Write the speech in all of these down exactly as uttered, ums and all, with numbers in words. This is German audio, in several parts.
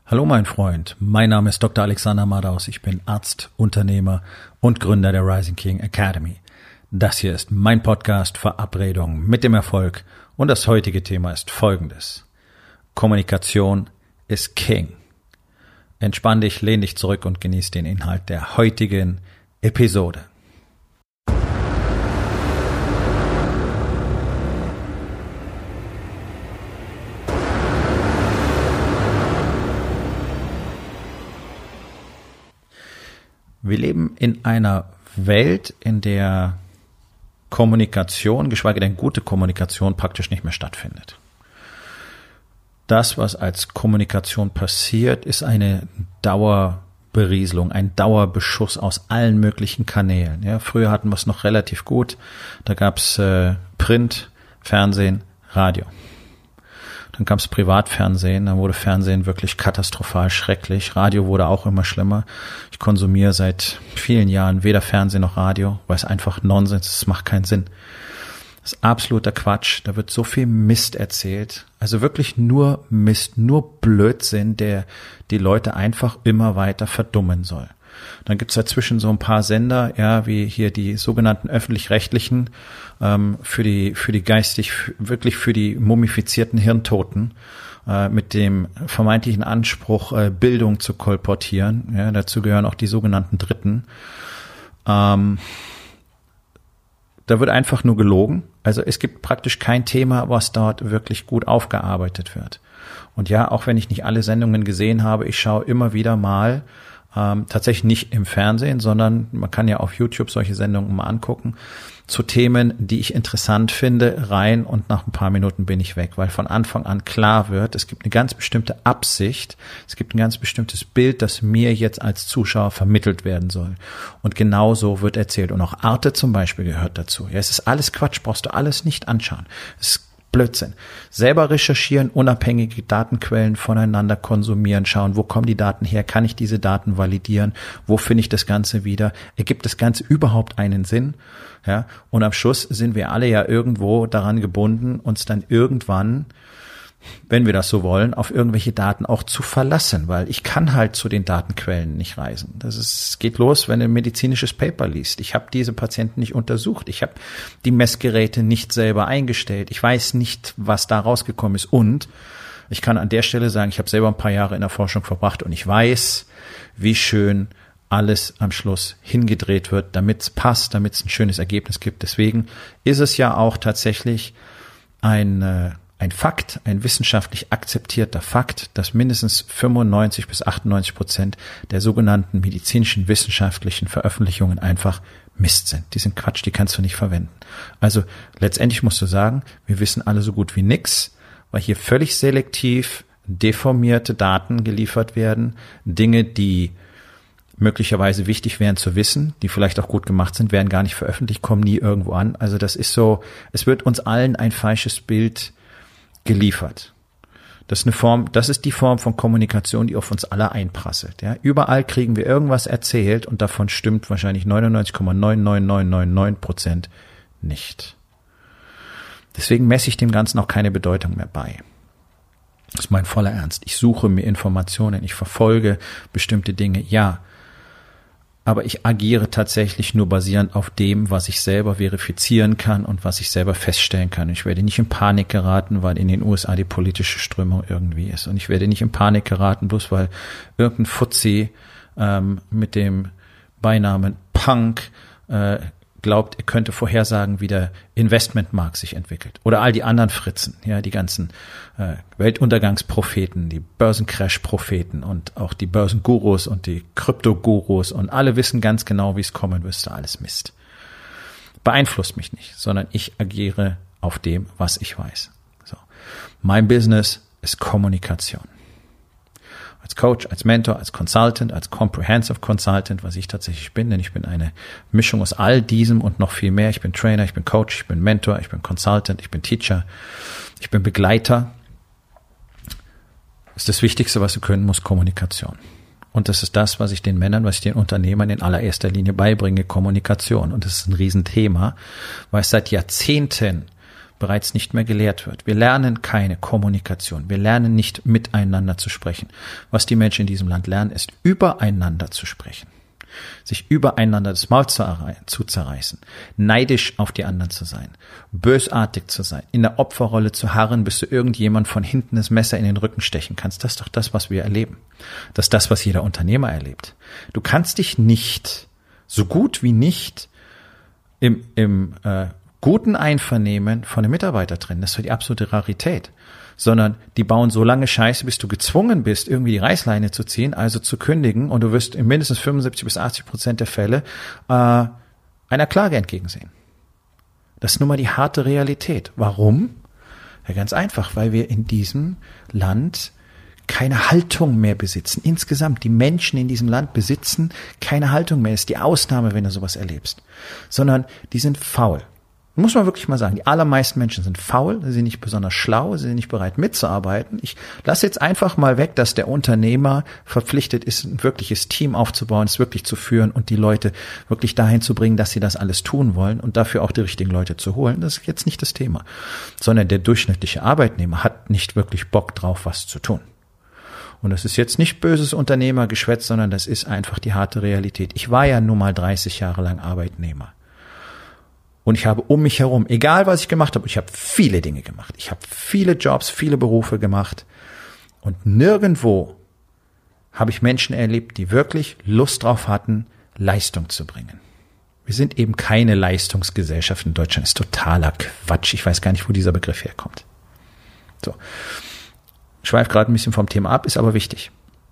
Hallo mein Freund, mein Name ist Doktor Alexander Madaus, ich bin Arzt, Unternehmer und Gründer der Rising King Academy. Das hier ist mein Podcast Verabredung mit dem Erfolg und das heutige Thema ist folgendes. Kommunikation ist King. Entspann dich, lehn dich zurück und genieß den Inhalt der heutigen Episode. Wir leben in einer Welt, in der Kommunikation, geschweige denn gute Kommunikation, praktisch nicht mehr stattfindet. Das, was als Kommunikation passiert, ist eine Dauerberieselung, ein Dauerbeschuss aus allen möglichen Kanälen. Ja, früher hatten wir es noch relativ gut. Da gab's äh, Print, Fernsehen, Radio. Dann kam es Privatfernsehen, dann wurde Fernsehen wirklich katastrophal schrecklich. Radio wurde auch immer schlimmer. Ich konsumiere seit vielen Jahren weder Fernsehen noch Radio, weil es einfach Nonsens ist, es macht keinen Sinn. Das ist absoluter Quatsch, da wird so viel Mist erzählt. Also wirklich nur Mist, nur Blödsinn, der die Leute einfach immer weiter verdummen soll. Dann gibt's dazwischen so ein paar Sender, ja, wie hier die sogenannten öffentlich-rechtlichen, ähm, für die für die geistig, wirklich für die mumifizierten Hirntoten, äh, mit dem vermeintlichen Anspruch, äh, Bildung zu kolportieren. Ja, dazu gehören auch die sogenannten Dritten. Ähm, da wird einfach nur gelogen. Also es gibt praktisch kein Thema, was dort wirklich gut aufgearbeitet wird. Und ja, auch wenn ich nicht alle Sendungen gesehen habe, ich schaue immer wieder mal, Ähm, tatsächlich nicht im Fernsehen, sondern man kann ja auf YouTube solche Sendungen mal angucken, zu Themen, die ich interessant finde, rein und nach ein paar Minuten bin ich weg, weil von Anfang an klar wird, es gibt eine ganz bestimmte Absicht, es gibt ein ganz bestimmtes Bild, das mir jetzt als Zuschauer vermittelt werden soll. Und genau so wird erzählt. Und auch Arte zum Beispiel gehört dazu. Ja, es ist alles Quatsch, brauchst du alles nicht anschauen. Es ist Blödsinn. Selber recherchieren, unabhängige Datenquellen voneinander konsumieren, schauen, wo kommen die Daten her, kann ich diese Daten validieren, wo finde ich das Ganze wieder, ergibt das Ganze überhaupt einen Sinn? Ja, und am Schluss sind wir alle ja irgendwo daran gebunden, uns dann irgendwann, wenn wir das so wollen, auf irgendwelche Daten auch zu verlassen, weil ich kann halt zu den Datenquellen nicht reisen. Das ist, geht los, wenn du ein medizinisches Paper liest. Ich habe diese Patienten nicht untersucht. Ich habe die Messgeräte nicht selber eingestellt. Ich weiß nicht, was da rausgekommen ist. Und ich kann an der Stelle sagen, ich habe selber ein paar Jahre in der Forschung verbracht und ich weiß, wie schön alles am Schluss hingedreht wird, damit es passt, damit es ein schönes Ergebnis gibt. Deswegen ist es ja auch tatsächlich ein äh, Ein Fakt, ein wissenschaftlich akzeptierter Fakt, dass mindestens fünfundneunzig bis achtundneunzig Prozent der sogenannten medizinischen wissenschaftlichen Veröffentlichungen einfach Mist sind. Die sind Quatsch, die kannst du nicht verwenden. Also letztendlich musst du sagen, wir wissen alle so gut wie nix, weil hier völlig selektiv deformierte Daten geliefert werden. Dinge, die möglicherweise wichtig wären zu wissen, die vielleicht auch gut gemacht sind, werden gar nicht veröffentlicht, kommen nie irgendwo an. Also das ist so, es wird uns allen ein falsches Bild geliefert. Das ist eine Form, das ist die Form von Kommunikation, die auf uns alle einprasselt. Ja, überall kriegen wir irgendwas erzählt und davon stimmt wahrscheinlich neunundneunzig Komma neun neun neun neun neun Prozent nicht. Deswegen messe ich dem Ganzen auch keine Bedeutung mehr bei. Das ist mein voller Ernst. Ich suche mir Informationen, ich verfolge bestimmte Dinge, ja. Aber ich agiere tatsächlich nur basierend auf dem, was ich selber verifizieren kann und was ich selber feststellen kann. Ich werde nicht in Panik geraten, weil in den U S A die politische Strömung irgendwie ist. Und ich werde nicht in Panik geraten, bloß weil irgendein Fuzzi ähm, mit dem Beinamen Punk äh, glaubt, er könnte vorhersagen, wie der Investmentmarkt sich entwickelt. Oder all die anderen Fritzen, ja, die ganzen äh, Weltuntergangspropheten, die Börsencrash-Propheten und auch die Börsengurus und die Kryptogurus und alle wissen ganz genau, wie es kommen müsste, alles Mist. Beeinflusst mich nicht, sondern ich agiere auf dem, was ich weiß. So. Mein Business ist Kommunikation. Als Coach, als Mentor, als Consultant, als Comprehensive Consultant, was ich tatsächlich bin, denn ich bin eine Mischung aus all diesem und noch viel mehr. Ich bin Trainer, ich bin Coach, ich bin Mentor, ich bin Consultant, ich bin Teacher, ich bin Begleiter. Das ist das Wichtigste, was du können musst, Kommunikation. Und das ist das, was ich den Männern, was ich den Unternehmern in allererster Linie beibringe, Kommunikation. Und das ist ein Riesenthema, weil es seit Jahrzehnten bereits nicht mehr gelehrt wird. Wir lernen keine Kommunikation. Wir lernen nicht miteinander zu sprechen. Was die Menschen in diesem Land lernen, ist übereinander zu sprechen. Sich übereinander das Maul zu, zu zerreißen, neidisch auf die anderen zu sein, bösartig zu sein, in der Opferrolle zu harren, bis du irgendjemand von hinten das Messer in den Rücken stechen kannst. Das ist doch das, was wir erleben. Das ist das, was jeder Unternehmer erlebt. Du kannst dich nicht, so gut wie nicht, im, im äh, guten Einvernehmen von den Mitarbeitern trennen. Das ist so die absolute Rarität. Sondern die bauen so lange Scheiße, bis du gezwungen bist, irgendwie die Reißleine zu ziehen, also zu kündigen, und du wirst in mindestens fünfundsiebzig bis achtzig Prozent der Fälle äh, einer Klage entgegensehen. Das ist nun mal die harte Realität. Warum? Ja, ganz einfach, weil wir in diesem Land keine Haltung mehr besitzen. Insgesamt, die Menschen in diesem Land besitzen keine Haltung mehr. Das ist die Ausnahme, wenn du sowas erlebst. Sondern die sind faul. Muss man wirklich mal sagen, die allermeisten Menschen sind faul, sie sind nicht besonders schlau, sie sind nicht bereit mitzuarbeiten. Ich lasse jetzt einfach mal weg, dass der Unternehmer verpflichtet ist, ein wirkliches Team aufzubauen, es wirklich zu führen und die Leute wirklich dahin zu bringen, dass sie das alles tun wollen und dafür auch die richtigen Leute zu holen. Das ist jetzt nicht das Thema, sondern der durchschnittliche Arbeitnehmer hat nicht wirklich Bock drauf, was zu tun. Und das ist jetzt nicht böses Unternehmergeschwätz, sondern das ist einfach die harte Realität. Ich war ja nun mal dreißig Jahre lang Arbeitnehmer. Und ich habe um mich herum, egal was ich gemacht habe, ich habe viele Dinge gemacht. Ich habe viele Jobs, viele Berufe gemacht. Und nirgendwo habe ich Menschen erlebt, die wirklich Lust drauf hatten, Leistung zu bringen. Wir sind eben keine Leistungsgesellschaft in Deutschland. Das ist totaler Quatsch. Ich weiß gar nicht, wo dieser Begriff herkommt. So. Ich schweife gerade ein bisschen vom Thema ab, ist aber wichtig.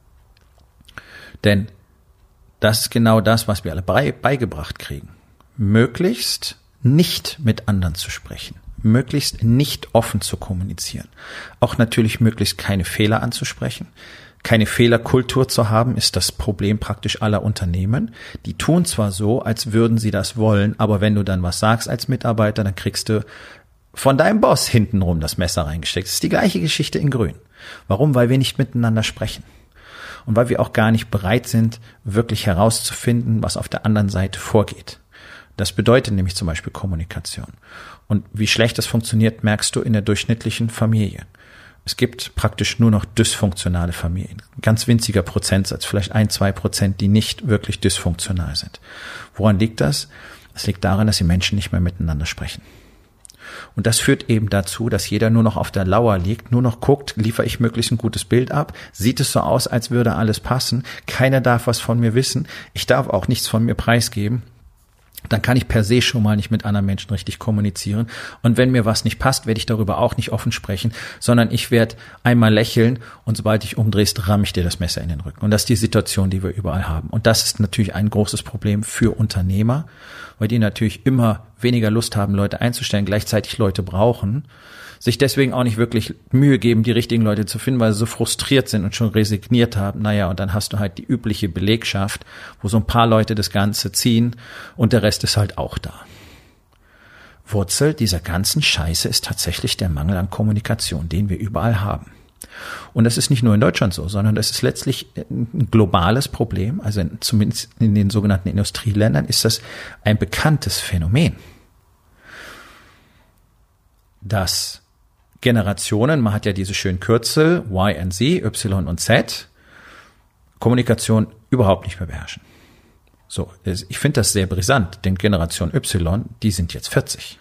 Denn das ist genau das, was wir alle beigebracht kriegen. Möglichst nicht mit anderen zu sprechen, möglichst nicht offen zu kommunizieren, auch natürlich möglichst keine Fehler anzusprechen. Keine Fehlerkultur zu haben, ist das Problem praktisch aller Unternehmen. Die tun zwar so, als würden sie das wollen, aber wenn du dann was sagst als Mitarbeiter, dann kriegst du von deinem Boss hintenrum das Messer reingesteckt. Das ist die gleiche Geschichte in Grün. Warum? Weil wir nicht miteinander sprechen. Und weil wir auch gar nicht bereit sind, wirklich herauszufinden, was auf der anderen Seite vorgeht. Das bedeutet nämlich zum Beispiel Kommunikation. Und wie schlecht das funktioniert, merkst du in der durchschnittlichen Familie. Es gibt praktisch nur noch dysfunktionale Familien. Ein ganz winziger Prozentsatz, vielleicht ein, zwei Prozent, die nicht wirklich dysfunktional sind. Woran liegt das? Es liegt daran, dass die Menschen nicht mehr miteinander sprechen. Und das führt eben dazu, dass jeder nur noch auf der Lauer liegt, nur noch guckt, liefere ich möglichst ein gutes Bild ab, sieht es so aus, als würde alles passen, keiner darf was von mir wissen, ich darf auch nichts von mir preisgeben. Dann kann ich per se schon mal nicht mit anderen Menschen richtig kommunizieren. Und wenn mir was nicht passt, werde ich darüber auch nicht offen sprechen, sondern ich werde einmal lächeln und sobald dich umdrehst, ramme ich dir das Messer in den Rücken. Und das ist die Situation, die wir überall haben. Und das ist natürlich ein großes Problem für Unternehmer, weil die natürlich immer weniger Lust haben, Leute einzustellen, gleichzeitig Leute brauchen, sich deswegen auch nicht wirklich Mühe geben, die richtigen Leute zu finden, weil sie so frustriert sind und schon resigniert haben. Naja, und dann hast du halt die übliche Belegschaft, wo so ein paar Leute das Ganze ziehen und der Rest ist halt auch da. Wurzel dieser ganzen Scheiße ist tatsächlich der Mangel an Kommunikation, den wir überall haben. Und das ist nicht nur in Deutschland so, sondern das ist letztlich ein globales Problem. Also in, zumindest in den sogenannten Industrieländern ist das ein bekanntes Phänomen, dass Generationen, man hat ja diese schönen Kürzel Y und Z, Y und Z, Kommunikation überhaupt nicht mehr beherrschen. So, ich finde das sehr brisant, denn Generation Y, die sind jetzt vierzig.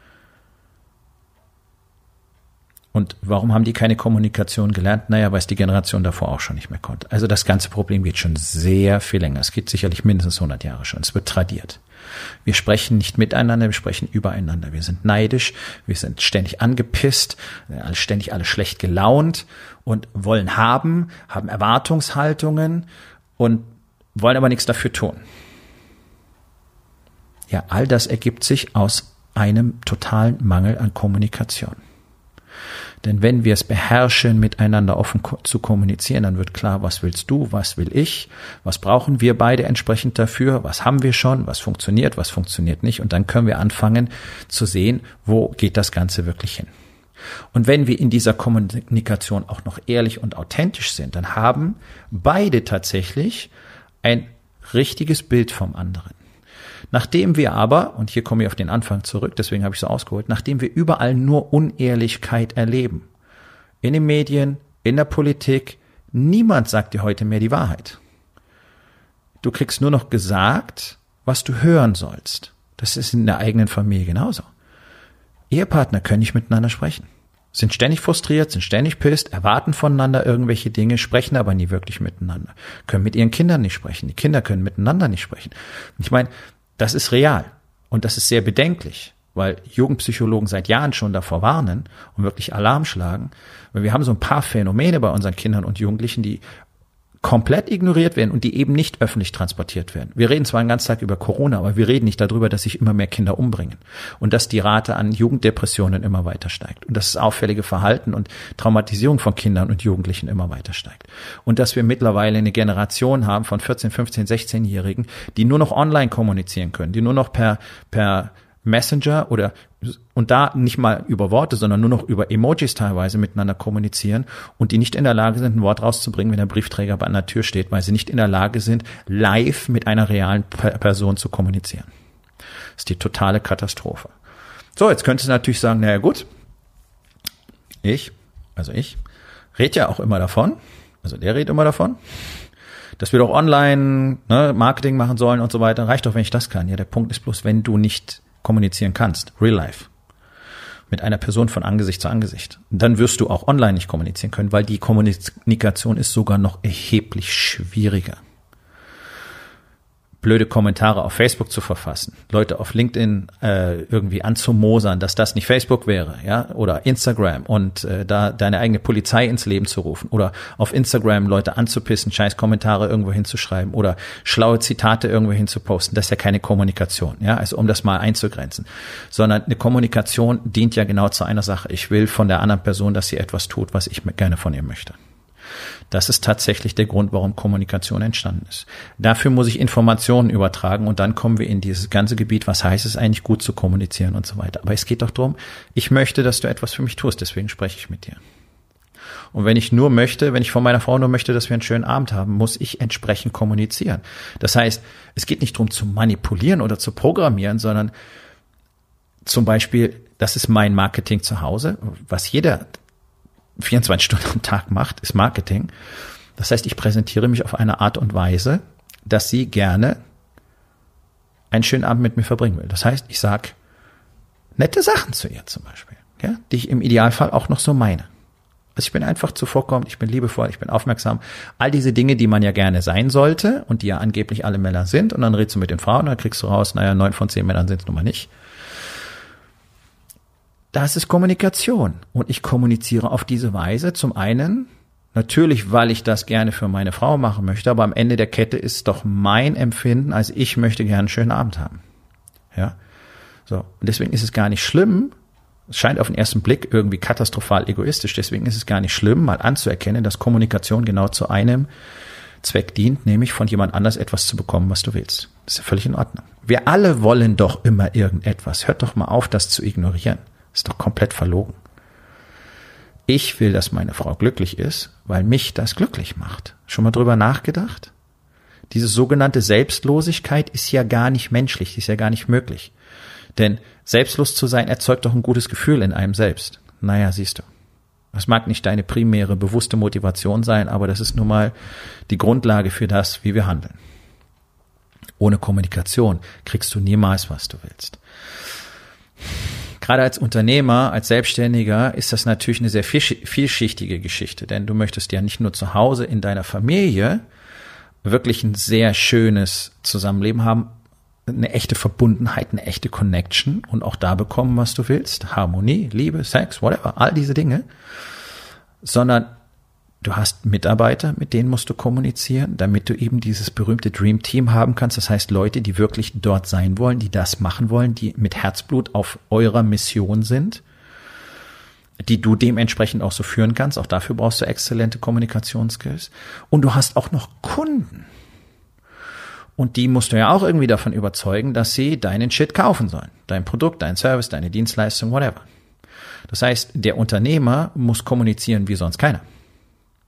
Und warum haben die keine Kommunikation gelernt? Naja, weil es die Generation davor auch schon nicht mehr konnte. Also das ganze Problem geht schon sehr viel länger. Es geht sicherlich mindestens hundert Jahre schon. Es wird tradiert. Wir sprechen nicht miteinander, wir sprechen übereinander. Wir sind neidisch, wir sind ständig angepisst, ständig alle schlecht gelaunt und wollen haben, haben Erwartungshaltungen und wollen aber nichts dafür tun. Ja, all das ergibt sich aus einem totalen Mangel an Kommunikation. Denn wenn wir es beherrschen, miteinander offen zu kommunizieren, dann wird klar, was willst du, was will ich, was brauchen wir beide entsprechend dafür, was haben wir schon, was funktioniert, was funktioniert nicht. Und dann können wir anfangen zu sehen, wo geht das Ganze wirklich hin. Und wenn wir in dieser Kommunikation auch noch ehrlich und authentisch sind, dann haben beide tatsächlich ein richtiges Bild vom anderen. Nachdem wir aber, und hier komme ich auf den Anfang zurück, deswegen habe ich so ausgeholt, nachdem wir überall nur Unehrlichkeit erleben, in den Medien, in der Politik, niemand sagt dir heute mehr die Wahrheit. Du kriegst nur noch gesagt, was du hören sollst. Das ist in der eigenen Familie genauso. Ehepartner können nicht miteinander sprechen, sind ständig frustriert, sind ständig pisst, erwarten voneinander irgendwelche Dinge, sprechen aber nie wirklich miteinander, können mit ihren Kindern nicht sprechen, die Kinder können miteinander nicht sprechen. Und ich meine, das ist real und das ist sehr bedenklich, weil Jugendpsychologen seit Jahren schon davor warnen und wirklich Alarm schlagen, weil wir haben so ein paar Phänomene bei unseren Kindern und Jugendlichen, die komplett ignoriert werden und die eben nicht öffentlich transportiert werden. Wir reden zwar den ganzen Tag über Corona, aber wir reden nicht darüber, dass sich immer mehr Kinder umbringen und dass die Rate an Jugenddepressionen immer weiter steigt und dass das auffällige Verhalten und Traumatisierung von Kindern und Jugendlichen immer weiter steigt und dass wir mittlerweile eine Generation haben von vierzehn, fünfzehn, sechzehnjährigen, die nur noch online kommunizieren können, die nur noch per per Messenger oder und da nicht mal über Worte, sondern nur noch über Emojis teilweise miteinander kommunizieren und die nicht in der Lage sind, ein Wort rauszubringen, wenn der Briefträger an der Tür steht, weil sie nicht in der Lage sind, live mit einer realen Person zu kommunizieren. Das ist die totale Katastrophe. So, jetzt könntest du natürlich sagen, naja gut, ich, also ich, rede ja auch immer davon, also der redet immer davon, dass wir doch online ne, Marketing machen sollen und so weiter. Reicht doch, wenn ich das kann. Ja, der Punkt ist bloß, wenn du nicht kommunizieren kannst, real life, mit einer Person von Angesicht zu Angesicht, dann wirst du auch online nicht kommunizieren können, weil die Kommunikation ist sogar noch erheblich schwieriger. Blöde Kommentare auf Facebook zu verfassen, Leute auf LinkedIn äh, irgendwie anzumosern, dass das nicht Facebook wäre, ja, oder Instagram und äh, da deine eigene Polizei ins Leben zu rufen oder auf Instagram Leute anzupissen, scheiß Kommentare irgendwo hinzuschreiben oder schlaue Zitate irgendwo hinzuposten, das ist ja keine Kommunikation, ja, also um das mal einzugrenzen, sondern eine Kommunikation dient ja genau zu einer Sache, ich will von der anderen Person, dass sie etwas tut, was ich gerne von ihr möchte. Das ist tatsächlich der Grund, warum Kommunikation entstanden ist. Dafür muss ich Informationen übertragen und dann kommen wir in dieses ganze Gebiet, was heißt es eigentlich, gut zu kommunizieren und so weiter. Aber es geht doch darum, ich möchte, dass du etwas für mich tust, deswegen spreche ich mit dir. Und wenn ich nur möchte, wenn ich von meiner Frau nur möchte, dass wir einen schönen Abend haben, muss ich entsprechend kommunizieren. Das heißt, es geht nicht darum zu manipulieren oder zu programmieren, sondern zum Beispiel, das ist mein Marketing zu Hause, was jeder vierundzwanzig Stunden am Tag macht, ist Marketing. Das heißt, ich präsentiere mich auf eine Art und Weise, dass sie gerne einen schönen Abend mit mir verbringen will. Das heißt, ich sage nette Sachen zu ihr zum Beispiel, ja, die ich im Idealfall auch noch so meine. Also ich bin einfach zuvorkommend, ich bin liebevoll, ich bin aufmerksam. All diese Dinge, die man ja gerne sein sollte und die ja angeblich alle Männer sind. Und dann redest du mit den Frauen und dann kriegst du raus, naja, neun von zehn Männern sind es nun mal nicht. Das ist Kommunikation und ich kommuniziere auf diese Weise zum einen, natürlich, weil ich das gerne für meine Frau machen möchte, aber am Ende der Kette ist doch mein Empfinden, also ich möchte gerne einen schönen Abend haben. Ja, so. Und deswegen ist es gar nicht schlimm, es scheint auf den ersten Blick irgendwie katastrophal egoistisch, deswegen ist es gar nicht schlimm, mal anzuerkennen, dass Kommunikation genau zu einem Zweck dient, nämlich von jemand anders etwas zu bekommen, was du willst. Das ist ja völlig in Ordnung. Wir alle wollen doch immer irgendetwas. Hört doch mal auf, das zu ignorieren. Ist doch komplett verlogen. Ich will, dass meine Frau glücklich ist, weil mich das glücklich macht. Schon mal drüber nachgedacht? Diese sogenannte Selbstlosigkeit ist ja gar nicht menschlich, ist ja gar nicht möglich. Denn selbstlos zu sein erzeugt doch ein gutes Gefühl in einem selbst. Naja, siehst du. Das mag nicht deine primäre, bewusste Motivation sein, aber das ist nun mal die Grundlage für das, wie wir handeln. Ohne Kommunikation kriegst du niemals, was du willst. Gerade als Unternehmer, als Selbstständiger ist das natürlich eine sehr vielschichtige Geschichte, denn du möchtest ja nicht nur zu Hause in deiner Familie wirklich ein sehr schönes Zusammenleben haben, eine echte Verbundenheit, eine echte Connection und auch da bekommen, was du willst, Harmonie, Liebe, Sex, whatever, all diese Dinge, sondern du hast Mitarbeiter, mit denen musst du kommunizieren, damit du eben dieses berühmte Dream Team haben kannst. Das heißt, Leute, die wirklich dort sein wollen, die das machen wollen, die mit Herzblut auf eurer Mission sind, die du dementsprechend auch so führen kannst. Auch dafür brauchst du exzellente Kommunikationsskills. Und du hast auch noch Kunden. Und die musst du ja auch irgendwie davon überzeugen, dass sie deinen Shit kaufen sollen. Dein Produkt, dein Service, deine Dienstleistung, whatever. Das heißt, der Unternehmer muss kommunizieren wie sonst keiner.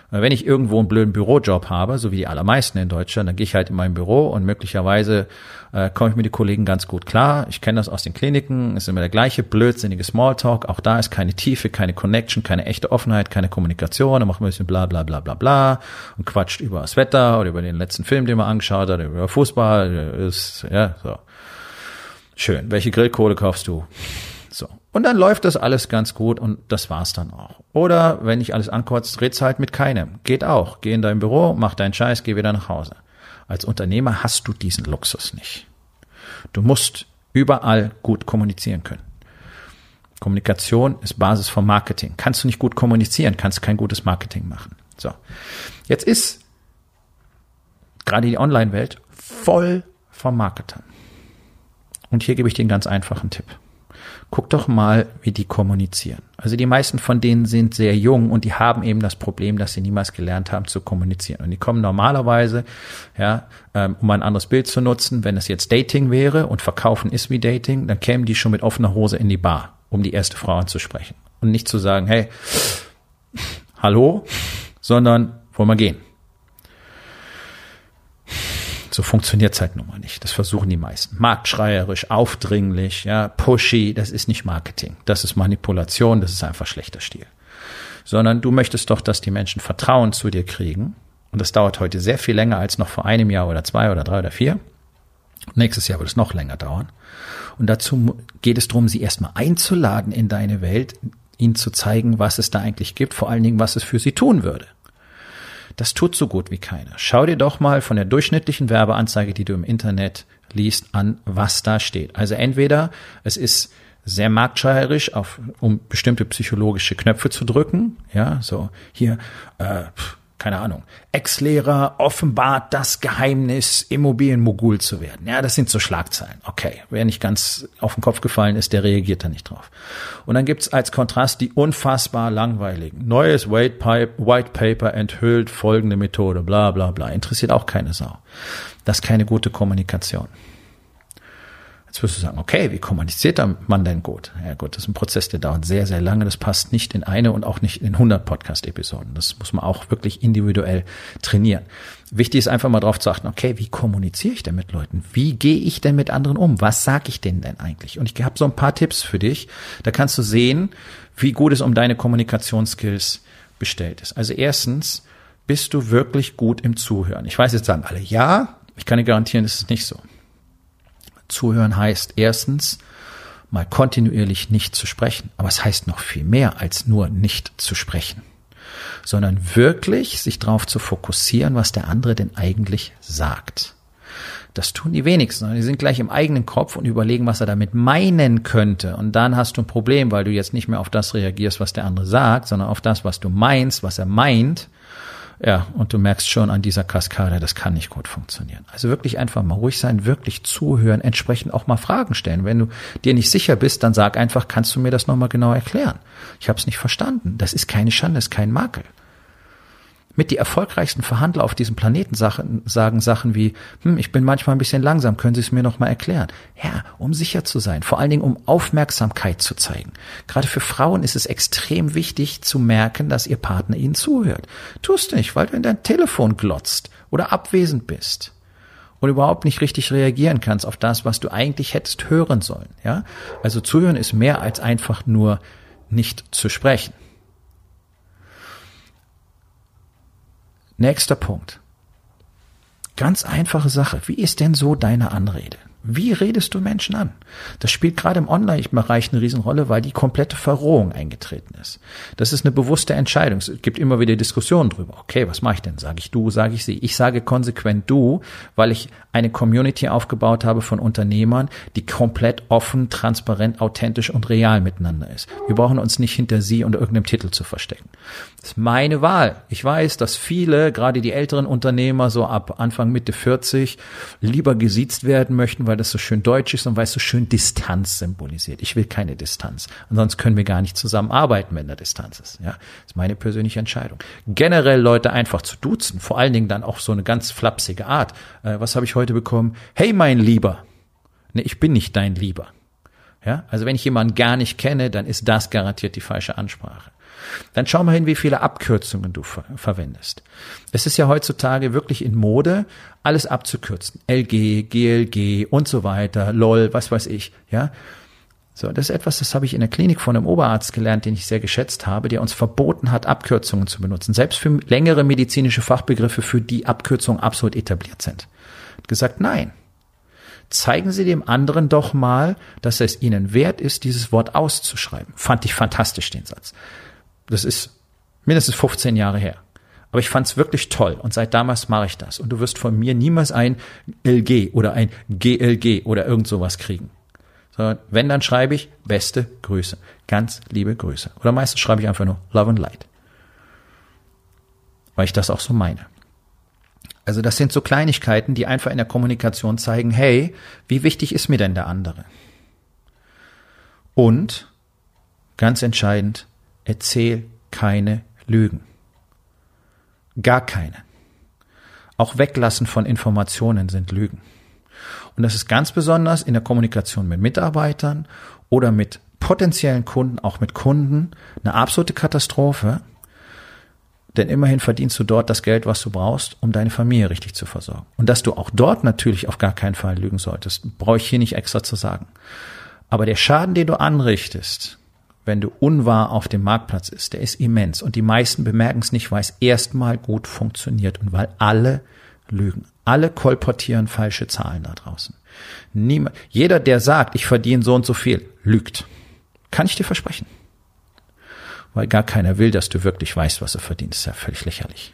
Wenn ich irgendwo einen blöden Bürojob habe, so wie die allermeisten in Deutschland, dann gehe ich halt in mein Büro und möglicherweise äh, komme ich mit den Kollegen ganz gut klar. Ich kenne das aus den Kliniken, es ist immer der gleiche blödsinnige Smalltalk. Auch da ist keine Tiefe, keine Connection, keine echte Offenheit, keine Kommunikation. Da macht man ein bisschen bla bla bla bla bla und quatscht über das Wetter oder über den letzten Film, den man angeschaut hat, über Fußball. Ist, ja, so. Schön. Welche Grillkohle kaufst du? So. Und dann läuft das alles ganz gut und das war's dann auch. Oder wenn ich alles ankotzt, red's halt mit keinem. Geht auch. Geh in dein Büro, mach deinen Scheiß, geh wieder nach Hause. Als Unternehmer hast du diesen Luxus nicht. Du musst überall gut kommunizieren können. Kommunikation ist Basis vom Marketing. Kannst du nicht gut kommunizieren, kannst kein gutes Marketing machen. So. Jetzt ist gerade die Online-Welt voll von Marketern. Und hier gebe ich dir einen ganz einfachen Tipp. Guck doch mal, wie die kommunizieren. Also die meisten von denen sind sehr jung und die haben eben das Problem, dass sie niemals gelernt haben zu kommunizieren. Und die kommen normalerweise, ja, um ein anderes Bild zu nutzen, wenn es jetzt Dating wäre und Verkaufen ist wie Dating, dann kämen die schon mit offener Hose in die Bar, um die erste Frau anzusprechen. Und nicht zu sagen, hey, hallo, sondern wollen wir gehen. So funktioniert's halt nun mal nicht. Das versuchen die meisten. Marktschreierisch, aufdringlich, ja, pushy, das ist nicht Marketing. Das ist Manipulation, das ist einfach schlechter Stil. Sondern du möchtest doch, dass die Menschen Vertrauen zu dir kriegen. Und das dauert heute sehr viel länger als noch vor einem Jahr oder zwei oder drei oder vier. Nächstes Jahr wird es noch länger dauern. Und dazu geht es darum, sie erstmal einzuladen in deine Welt, ihnen zu zeigen, was es da eigentlich gibt, vor allen Dingen, was es für sie tun würde. Das tut so gut wie keiner. Schau dir doch mal von der durchschnittlichen Werbeanzeige, die du im Internet liest, an, was da steht. Also entweder es ist sehr marktschreierisch, auf, um bestimmte psychologische Knöpfe zu drücken. Ja, so hier, äh, keine Ahnung, Ex-Lehrer offenbart das Geheimnis, Immobilienmogul zu werden. Ja, das sind so Schlagzeilen. Okay, wer nicht ganz auf den Kopf gefallen ist, der reagiert da nicht drauf. Und dann gibt's als Kontrast die unfassbar langweiligen. Neues White Paper enthüllt folgende Methode, bla bla bla. Interessiert auch keine Sau. Das ist keine gute Kommunikation. Jetzt wirst du sagen, okay, wie kommuniziert man denn gut? Ja gut, das ist ein Prozess, der dauert sehr, sehr lange. Das passt nicht in eine und auch nicht in hundert Podcast-Episoden. Das muss man auch wirklich individuell trainieren. Wichtig ist einfach mal drauf zu achten, okay, wie kommuniziere ich denn mit Leuten? Wie gehe ich denn mit anderen um? Was sage ich denen denn eigentlich? Und ich habe so ein paar Tipps für dich. Da kannst du sehen, wie gut es um deine Kommunikationsskills bestellt ist. Also erstens, bist du wirklich gut im Zuhören? Ich weiß, jetzt sagen alle, ja, ich kann dir garantieren, das ist nicht so. Zuhören heißt erstens, mal kontinuierlich nicht zu sprechen. Aber es heißt noch viel mehr als nur nicht zu sprechen. Sondern wirklich sich darauf zu fokussieren, was der andere denn eigentlich sagt. Das tun die wenigsten. Die sind gleich im eigenen Kopf und überlegen, was er damit meinen könnte. Und dann hast du ein Problem, weil du jetzt nicht mehr auf das reagierst, was der andere sagt, sondern auf das, was du meinst, was er meint. Ja, und du merkst schon an dieser Kaskade, das kann nicht gut funktionieren. Also wirklich einfach mal ruhig sein, wirklich zuhören, entsprechend auch mal Fragen stellen. Wenn du dir nicht sicher bist, dann sag einfach, kannst du mir das nochmal genau erklären? Ich habe es nicht verstanden. Das ist keine Schande, das ist kein Makel. Mit die erfolgreichsten Verhandler auf diesem Planeten Sachen, sagen Sachen wie, hm, ich bin manchmal ein bisschen langsam, können Sie es mir noch mal erklären? Ja, um sicher zu sein, vor allen Dingen um Aufmerksamkeit zu zeigen. Gerade für Frauen ist es extrem wichtig zu merken, dass ihr Partner ihnen zuhört. Tust du nicht, weil du in dein Telefon glotzt oder abwesend bist und überhaupt nicht richtig reagieren kannst auf das, was du eigentlich hättest hören sollen. Ja, also zuhören ist mehr als einfach nur nicht zu sprechen. Nächster Punkt. Ganz einfache Sache. Wie ist denn so deine Anrede? Wie redest du Menschen an? Das spielt gerade im Online-Bereich eine Riesenrolle, weil die komplette Verrohung eingetreten ist. Das ist eine bewusste Entscheidung. Es gibt immer wieder Diskussionen drüber. Okay, was mache ich denn? Sage ich du, sage ich sie? Ich sage konsequent du, weil ich eine Community aufgebaut habe von Unternehmern, die komplett offen, transparent, authentisch und real miteinander ist. Wir brauchen uns nicht hinter sie und irgendeinem Titel zu verstecken. Das ist meine Wahl. Ich weiß, dass viele, gerade die älteren Unternehmer, so ab Anfang, Mitte vierzig, lieber gesiezt werden möchten, weil das so schön deutsch ist und weil es so schön Distanz symbolisiert. Ich will keine Distanz. Ansonsten können wir gar nicht zusammenarbeiten, wenn da Distanz ist. Ja, das ist meine persönliche Entscheidung. Generell Leute einfach zu duzen, vor allen Dingen dann auch so eine ganz flapsige Art. Äh, was habe ich heute bekommen? Hey, mein Lieber. Nee, ich bin nicht dein Lieber. Ja, also wenn ich jemanden gar nicht kenne, dann ist das garantiert die falsche Ansprache. Dann schau mal hin, wie viele Abkürzungen du ver- verwendest. Es ist ja heutzutage wirklich in Mode, alles abzukürzen. L G, G L G und so weiter, LOL, was weiß ich, ja. So, das ist etwas, das habe ich in der Klinik von einem Oberarzt gelernt, den ich sehr geschätzt habe, der uns verboten hat, Abkürzungen zu benutzen. Selbst für längere medizinische Fachbegriffe, für die Abkürzungen absolut etabliert sind. Hat gesagt, nein. Zeigen Sie dem anderen doch mal, dass es Ihnen wert ist, dieses Wort auszuschreiben. Fand ich fantastisch, den Satz. Das ist mindestens fünfzehn Jahre her. Aber ich fand es wirklich toll und seit damals mache ich das. Und du wirst von mir niemals ein L G oder ein G L G oder irgend sowas kriegen. So, wenn, dann schreibe ich beste Grüße. Ganz liebe Grüße. Oder meistens schreibe ich einfach nur Love and Light. Weil ich das auch so meine. Also das sind so Kleinigkeiten, die einfach in der Kommunikation zeigen, hey, wie wichtig ist mir denn der andere? Und, ganz entscheidend, erzähl keine Lügen. Gar keine. Auch Weglassen von Informationen sind Lügen. Und das ist ganz besonders in der Kommunikation mit Mitarbeitern oder mit potenziellen Kunden, auch mit Kunden, eine absolute Katastrophe. Denn immerhin verdienst du dort das Geld, was du brauchst, um deine Familie richtig zu versorgen. Und dass du auch dort natürlich auf gar keinen Fall lügen solltest, brauche ich hier nicht extra zu sagen. Aber der Schaden, den du anrichtest, wenn du unwahr auf dem Marktplatz ist, der ist immens. Und die meisten bemerken es nicht, weil es erstmal gut funktioniert und weil alle lügen. Alle kolportieren falsche Zahlen da draußen. Niemand, jeder, der sagt, ich verdiene so und so viel, lügt. Kann ich dir versprechen. Weil gar keiner will, dass du wirklich weißt, was du verdienst. Das ist ja völlig lächerlich.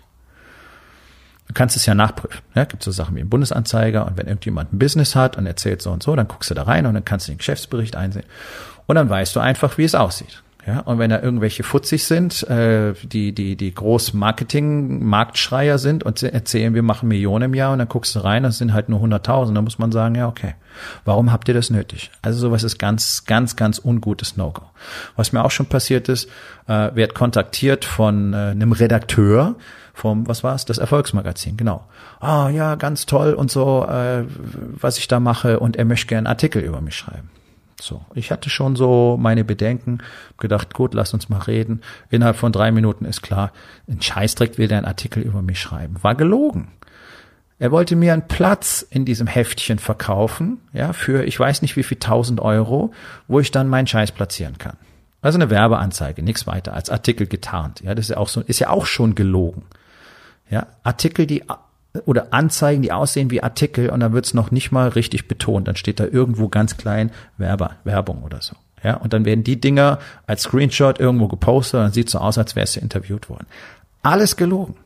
Du kannst es ja nachprüfen. Ja, gibt so Sachen wie im Bundesanzeiger und wenn irgendjemand ein Business hat und erzählt so und so, dann guckst du da rein und dann kannst du den Geschäftsbericht einsehen. Und dann weißt du einfach, wie es aussieht. Ja, und wenn da irgendwelche Futzis sind, äh, die die die Groß-Marketing-Marktschreier sind und erzählen, wir machen Millionen im Jahr und dann guckst du rein, das sind halt nur hunderttausend, dann muss man sagen, ja okay, warum habt ihr das nötig? Also sowas ist ganz, ganz, ganz ungutes No-Go. Was mir auch schon passiert ist, äh, wird kontaktiert von äh, einem Redakteur vom, was war's, das Erfolgsmagazin, genau. Ah ja, ganz toll und so, äh, was ich da mache und er möchte gerne einen Artikel über mich schreiben. So, ich hatte schon so meine Bedenken, gedacht, gut, lass uns mal reden. Innerhalb von drei Minuten ist klar, ein Scheißdreck will der einen Artikel über mich schreiben. War gelogen. Er wollte mir einen Platz in diesem Heftchen verkaufen, ja, für ich weiß nicht wie viel tausend Euro, wo ich dann meinen Scheiß platzieren kann. Also eine Werbeanzeige, nichts weiter, als Artikel getarnt. Ja, das ist ja auch so, ist ja auch schon gelogen. Ja, Artikel, die oder Anzeigen, die aussehen wie Artikel und dann wird's noch nicht mal richtig betont. Dann steht da irgendwo ganz klein Werber, Werbung oder so. Ja, und dann werden die Dinger als Screenshot irgendwo gepostet und dann sieht's so aus, als wärst du interviewt worden. Alles gelogen.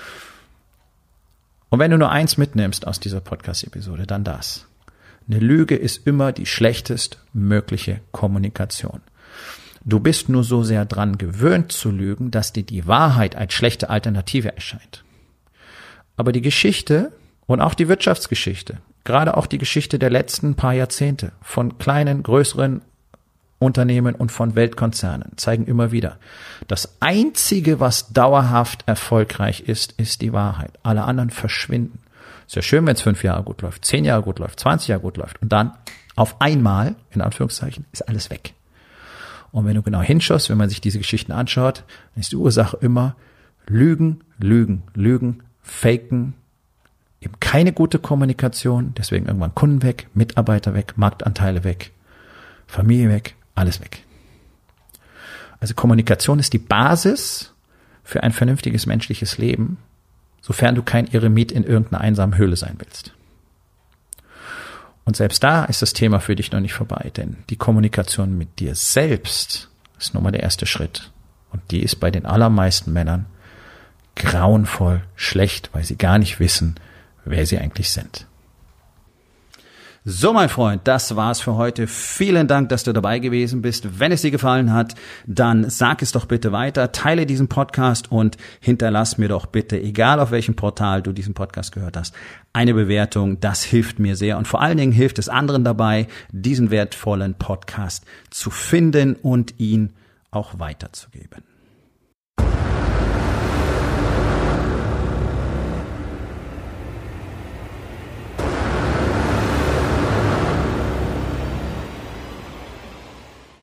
Und wenn du nur eins mitnimmst aus dieser Podcast-Episode, dann das. Eine Lüge ist immer die schlechtest mögliche Kommunikation. Du bist nur so sehr dran gewöhnt zu lügen, dass dir die Wahrheit als schlechte Alternative erscheint. Aber die Geschichte und auch die Wirtschaftsgeschichte, gerade auch die Geschichte der letzten paar Jahrzehnte von kleinen, größeren Unternehmen und von Weltkonzernen zeigen immer wieder, das Einzige, was dauerhaft erfolgreich ist, ist die Wahrheit. Alle anderen verschwinden. Ist ja schön, wenn es fünf Jahre gut läuft, zehn Jahre gut läuft, zwanzig Jahre gut läuft und dann auf einmal, in Anführungszeichen, ist alles weg. Und wenn du genau hinschaust, wenn man sich diese Geschichten anschaut, dann ist die Ursache immer Lügen, Lügen, Lügen, Faken, eben keine gute Kommunikation, deswegen irgendwann Kunden weg, Mitarbeiter weg, Marktanteile weg, Familie weg, alles weg. Also Kommunikation ist die Basis für ein vernünftiges menschliches Leben, sofern du kein Eremit in irgendeiner einsamen Höhle sein willst. Und selbst da ist das Thema für dich noch nicht vorbei, denn die Kommunikation mit dir selbst ist nun mal der erste Schritt. Und die ist bei den allermeisten Männern grauenvoll schlecht, weil sie gar nicht wissen, wer sie eigentlich sind. So, mein Freund, das war's für heute. Vielen Dank, dass du dabei gewesen bist. Wenn es dir gefallen hat, dann sag es doch bitte weiter, teile diesen Podcast und hinterlass mir doch bitte, egal auf welchem Portal du diesen Podcast gehört hast, eine Bewertung. Das hilft mir sehr und vor allen Dingen hilft es anderen dabei, diesen wertvollen Podcast zu finden und ihn auch weiterzugeben.